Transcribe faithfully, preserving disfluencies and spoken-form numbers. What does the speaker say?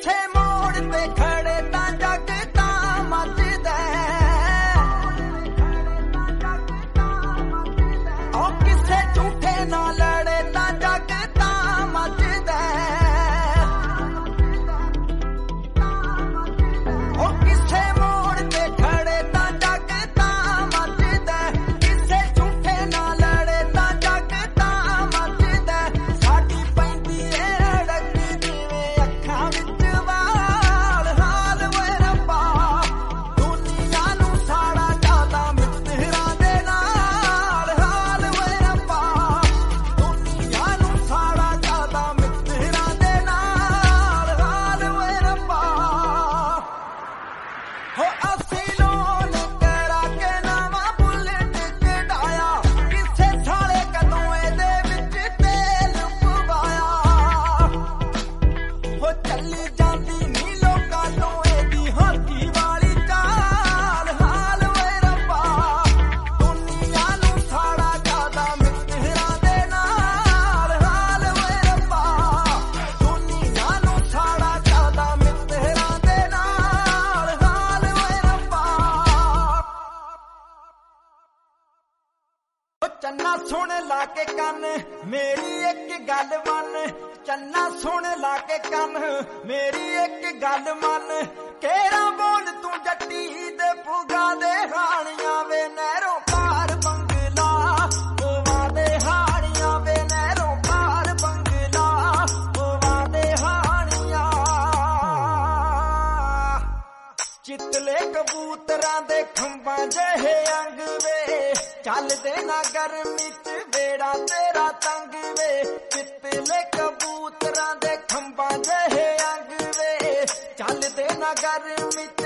ਕਿਸੇ ਮੋੜ ਤੇ ਖੜੇ ਤਾਂ ਜੱਗ ਤਾਂ ਮੱਚਦਾ ਉਹ ਕਿਸੇ ਝੂਠੇ ਨਾਲ ਲੜੇ ਤਾਂ ਜੱਗ ਤਾਂ ਮੱਚਦਾ ਉਹ ਕਿਸੇ ਮੋੜ ਤੇ ਖੜੇ ਤਾਂ ਜੱਗ ਤਾਂ ਮੱਚਦਾ ਕਿਸੇ ਝੂਠੇ ਨਾਲ ਲੜੇ ਤਾਂ ਜੱਗ ਤਾਂ ਮੱਚਦਾ ਸਾਡੀ ਪੈਂਦੀ ਏ ਅੜਕ ਜਿਵੇਂ ਅੱਖਾਂ ਵਿੱਚ ਵਾਲ ਹਾਲ ਵੇ ਰੱਬਾ ਦੁਨੀਆ ਨੂੰ ਸਾੜਾ ਜ਼ਿਆਦਾ ਮਿੱਤਰਾਂ ਦੇ ਨਾਲ ਹਾਲ ਵੇ ਰੱਬਾ ਦੁਨੀਆ ਨੂੰ ਸਾੜਾ ਜ਼ਿਆਦਾ ਮਿੱਤਰਾਂ ਦੇ ਨਾਲ ਹਾਲ ਵੇ ਰੱਬਾ ਹੋ ਅਸੀਂ ਲੋਨ ਕਰਾ ਕੇ ਨਵਾਂ ਬੁਲਟ ਕਢਾਇਆ ਕਿਸੇ ਸਾਲੇ ਕਦੋਂ ਇਹਦੇ ਵਿੱਚ ਤੇਲ ਪਵਾਇਆ ਹੋ ਚੱਲੀ ਜਾਂਦੀ ਨੀ ਲੋਕਾਂ ਤੋਂ ਇਹਦੀ ਹਾਥੀ ਵਾਲੀ ਚਾਲ ਹਾਲ ਵੇ ਰੱਬਾ ਦੁਨੀਆ ਨੂੰ ਸਾੜਾ ਜ਼ਿਆਦਾ ਮਿੱਤਰਾਂ ਦੇ ਨਾਲ ਹਾਲ ਵੇ ਰੱਬਾ ਦੁਨੀਆ ਨੂੰ ਸਾੜਾ ਜ਼ਿਆਦਾ ਮਿੱਤਰਾਂ ਦੇ ਨਾਲ ਹਾਲ ਵੇ ਰੱਬਾ ਉਹ ਚੰਨਾ ਸੁਣ ਲਾ ਕੇ ਕੰਨ ਮੇਰੀ ਇੱਕ ਗੱਲ ਮੰਨ ਚੰਨਾ ਸੁਣ ਲਾ ਕੇ ਕੰਨ ਮੇਰੀ ਇੱਕ ਗੱਲ ਮੰਨ ਕਿਹੜਾ ਬੋਲ ਤੂੰ ਜੱਟੀ ਦੇ ਪੁਗਾ ਦੇ ਹਾਣੀਆਂ ਵੇ ਨਹਿਰੋਂ ਪਾਰ ਬੰਗਲਾ ਪਵਾ ਦੇ ਹਾਣੀਆਂ ਵੇ ਨਹਿਰੋਂ ਪਾਰ ਬੰਗਲਾ ਪਵਾ ਦੇ ਹਾਣੀਆਂ ਚਿਤਲੇ ਕਬੂਤਰਾਂ ਦੇ ਖੰਭਾਂ ਜਿਹੇ ਅੰਗ ਵੇ ਚੱਲਦੇ ਨਾ ਗਰਮੀ ਚ ਵੇੜਾ ਤੇਰਾ ਤੰਗ ਵੇ ਚਿਤਲੇ ਕਬੂਤਰਾਂ ਦੇ ਖੰਭਾਂ ਜਿਹੇ ਅੰਗ ਵੇ ਚੱਲਦੇ ਨਾ ਗਰਮੀ ਚ